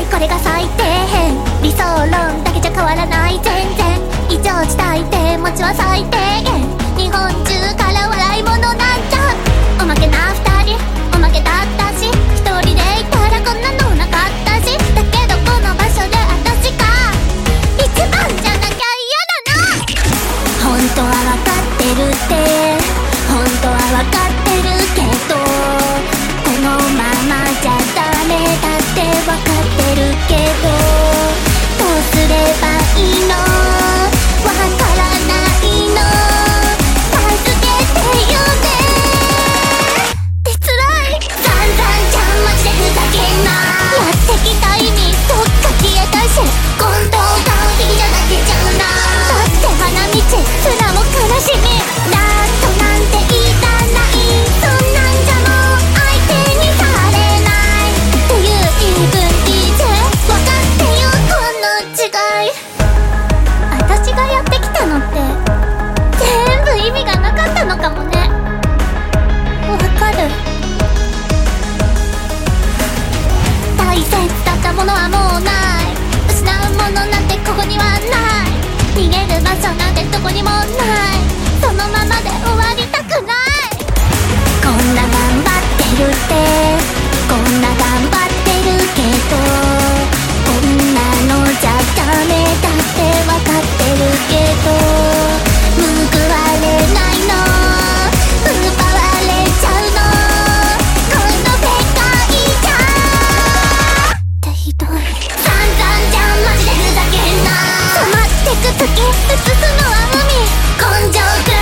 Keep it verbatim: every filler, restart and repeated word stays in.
これが最底辺、理想論だけじゃ変わらない全然、異常事態で持ちは最低限、日本中から笑い物なんだ。おまけな二人おまけだったし、一人でいたらこんなのなかったし、だけどこの場所で私が一番じゃなきゃ嫌だな。本当は分かってるって、本当は分かってるけど、このままじゃダメだって分かってるけど、どうすればいいの、わからないの、助けてよねって辛い。散々じゃんマジでふざけんな、やってきた意味どっか消えたし、今度がいいじゃなけちゃうな。だって花道すらも悲しみ、ラストなんて言いたない、そんなんじゃもう相手にされないっていう言い分聞いて分かってよこの違い。私がやってきたのって全部意味がなかったのかもね。わかる。大切だったものはもうない、失うものなんてここにはない、逃げる場所なんてどこにもない、そのままで終わりたくない。こんな頑張ってるって、こんな頑張ってるけど、こんなのじゃダメだって分かってるけど、報われないの、奪われちゃうの、この世界じゃってひどい。散々じゃんマジでふざけんな、止まってく時映すのは海、根性く